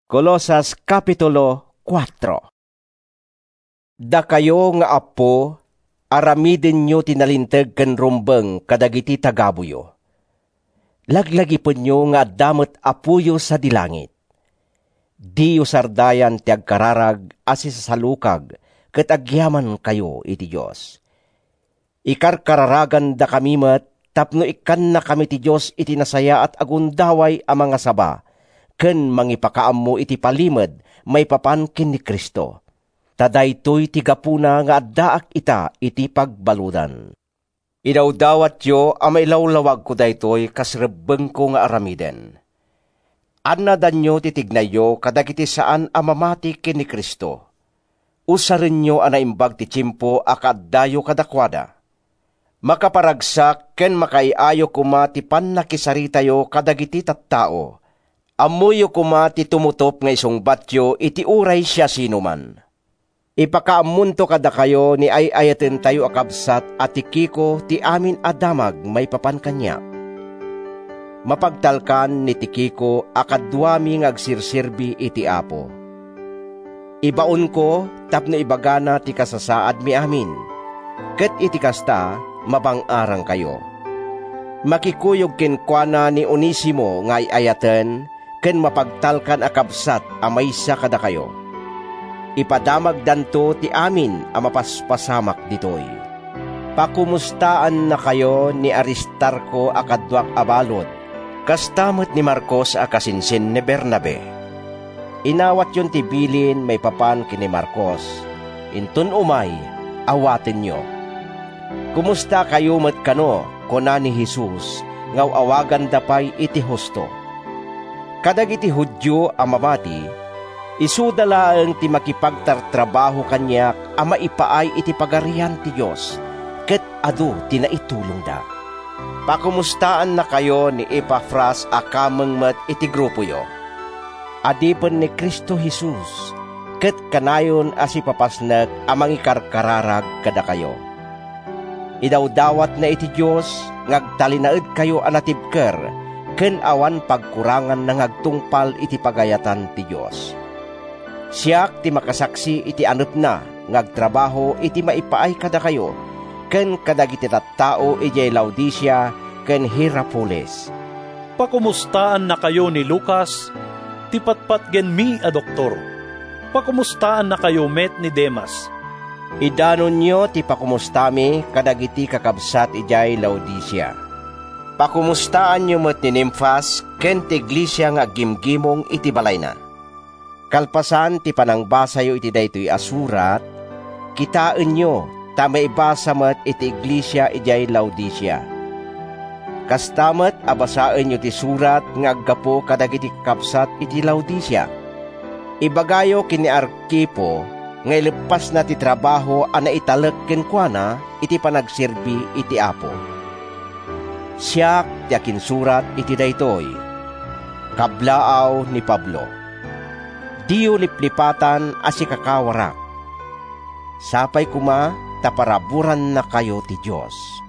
Colosas Kapitulo 4. Da kayo nga apo, aramiden nyo tinalinteg ken rumbeng kadagiti tagabuyo. Laglagi po nyo nga damot apuyo sa dilangit. Diyo sardayan ti agkararag asi sa salukag, ket agyaman kayo iti Diyos. Ikarkararagan da kami met, tapno ikan na kami ti Diyos iti nasaya at agundaway a mga saba, ken mangipakaammo iti palimed may papan ken ni Kristo. Tadaytoy ti gapuna nga addaak ita iti pagbaludan. Idawdawat yo a mailawlawag ko daytoy kasrebbeng ko nga aramiden. Annadan nyo titignayo kadagiti saan a mamati ken ni Kristo. Usarin nyo a naimbag ti tiyempo a kaaddayo kadakwada. Makaparagsak ken makaiayo kuma ti pannakisaritayo kadagiti tattao. Amuyo kuma ti tumutop nga isungbatyo iti uray siya sinuman. Ipakaamunto kada kayo ni ayaten tayo akabsat at Tikiko ti amin adamag may papan kanya. Mapagtalkan ni Tikiko akadwami ngagsirsirbi iti Apo. Ibaon ko tapno ibagana ti kasasaad mi amin, ket iti kasta mabang-arang kayo. Makikuyog kenkwana ni Onesimo nga ayaten, ken mapagtalkan akabsat amaysa kada kayo. Ipadamag danto ti amin a mapaspasamak ditoy. Pakumustaan na kayo ni Aristarco akadwak abalod, kastamot ni Marcos akasinsin ni Bernabe. Inawat yon ti bilin may papan kini Marcos. Intun umay, awaten nyo. Kumusta kayo met kano, kuna ni Jesus, ngaw awagan dapay iti husto. Kadagiti Hudyo a mamati, isudalaeng ti makipagtartrabaho kanyak a maipaay iti pagarian ti Diyos, ket adu ti naitulong da. Pakumustaan na kayo ni Epafras a kameng met iti grupo yo. Adipen ni Kristo Jesus, ket kanayon as ipapasnek a mangikarkararag kada kayo. Idawdawat na iti Diyos, ngagtalinaed kayo anatibker, ken awan pagkurangan na ngagtungpal iti pagayatan ti Diyos. Siak ti makasaksi iti anep na, ngagtrabaho iti maipaay kada kayo, ken kadagiti tattao iti Laodicea ken Hierapolis. Pakumustaan na kayo ni Lucas, ti patpat gen mi a doktor. Pakumustaan na kayo met ni Demas. Idanon nyo ti pakumustami kadagiti kakabsat iti Laodicea. Pakumustaan nyo met ni Nymphas ken ti iglesia nga gimgimong iti balay na. Kalpasan ti panangbasayo iti daytoy asurat, kitaan nyo ta maibasa met iti iglesia iti Laodicea. Kastamet abasaan nyo ti surat nga aggapo kadagiti kakabsat iti Laodicea. Ibagayo kini Arkipo nga ilepas na ti trabaho a naitalek kenkwana iti panagsirbi iti Apo. Siak ti akinsurat iti daytoy. Kablaaw ni Pablo. Diyo liplipatan asi kakawarak. Sapay kuma taparaburan na kayo ti Diyos.